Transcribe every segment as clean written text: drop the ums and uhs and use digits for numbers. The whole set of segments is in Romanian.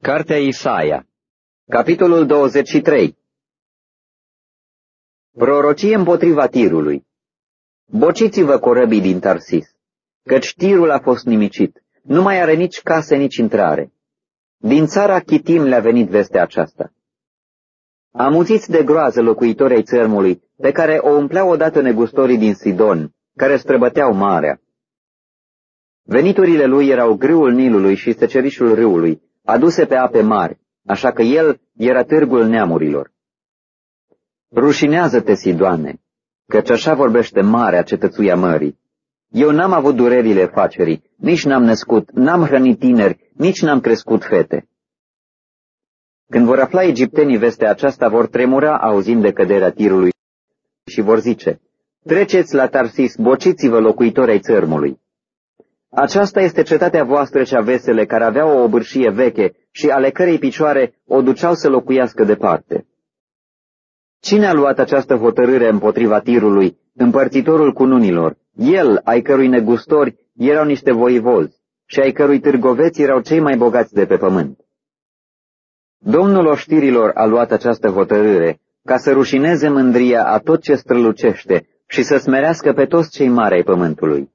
Cartea Isaia, capitolul 23. Prorocie împotriva Tirului. Bociți-vă corăbii din Tarsis, căci Tirul a fost nimicit, nu mai are nici case, nici intrare. Din țara Chitim le-a venit vestea aceasta. Amuțiți de groază locuitorii țărmului, pe care o umpleau odată negustorii din Sidon, care străbăteau marea. Veniturile lui erau grâul Nilului și secerișul râului, aduse pe ape mari, așa că el era târgul neamurilor. Rușinează-te, Sidoane, căci așa vorbește marea cetățuia mării. Eu n-am avut durerile facerii, nici n-am născut, n-am hrănit tineri, nici n-am crescut fete. Când vor afla egiptenii vestea aceasta, vor tremura auzind de căderea Tirului și vor zice: treceți la Tarsis, bociți-vă locuitorii ai țărmului. Aceasta este cetatea voastră cea vesele, care avea o obârșie veche și ale cărei picioare o duceau să locuiască departe. Cine a luat această hotărâre împotriva Tirului, împărțitorul cununilor, el, ai cărui negustori erau niște voivozi și ai cărui târgoveți erau cei mai bogați de pe pământ? Domnul oștirilor a luat această hotărâre ca să rușineze mândria a tot ce strălucește și să smerească pe toți cei mari ai pământului.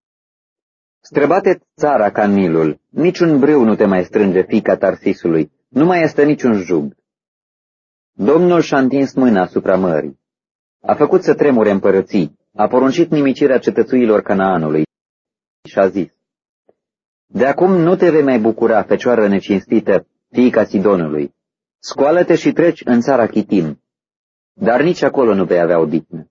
Străbate țara ca Nilul, niciun brâu nu te mai strânge, fiica Tarsisului, nu mai este niciun jug. Domnul și-a întins mâna asupra mării, a făcut să tremure împărății, a poruncit nimicirea cetățuilor Canaanului și a zis: de acum nu te vei mai bucura, fecioară necinstită, fiica Sidonului, scoală-te și treci în țara Chitim, dar nici acolo nu vei avea odihnă.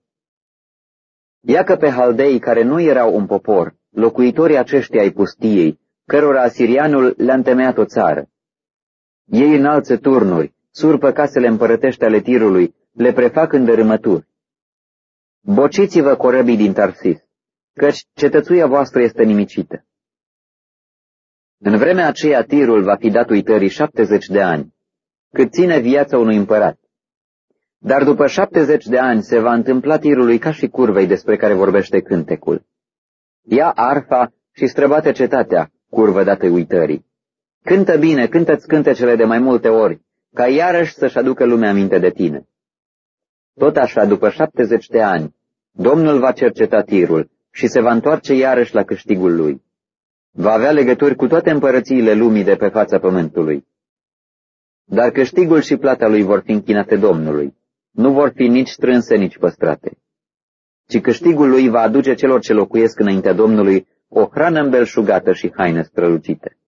Iacă pe haldei care nu erau un popor, locuitorii aceștia ai pustiei, cărora asirianul le-a întemeiat o țară. Ei înalță turnuri, surpă casele împărătești ale Tirului, le prefac în dărâmături. Bociți-vă corăbii din Tarsis, căci cetățuia voastră este nimicită. În vremea aceea Tirul va fi dat uitării 70 de ani, cât ține viața unui împărat. Dar după 70 de ani se va întâmpla Tirului ca și curvei despre care vorbește cântecul. Ia arfa și străbate cetatea, curvă dată uitării. Cântă bine, cântă-ți cântecele de mai multe ori, ca iarăși să-și aducă lumea aminte de tine. Tot așa, după 70 de ani, Domnul va cerceta Tirul și se va întoarce iarăși la câștigul lui. Va avea legături cu toate împărățiile lumii de pe fața pământului. Dar câștigul și plata lui vor fi închinate Domnului, nu vor fi nici strânse, nici păstrate. Ci câștigul lui va aduce celor ce locuiesc înaintea Domnului o hrană îmbelșugată și haine strălucite.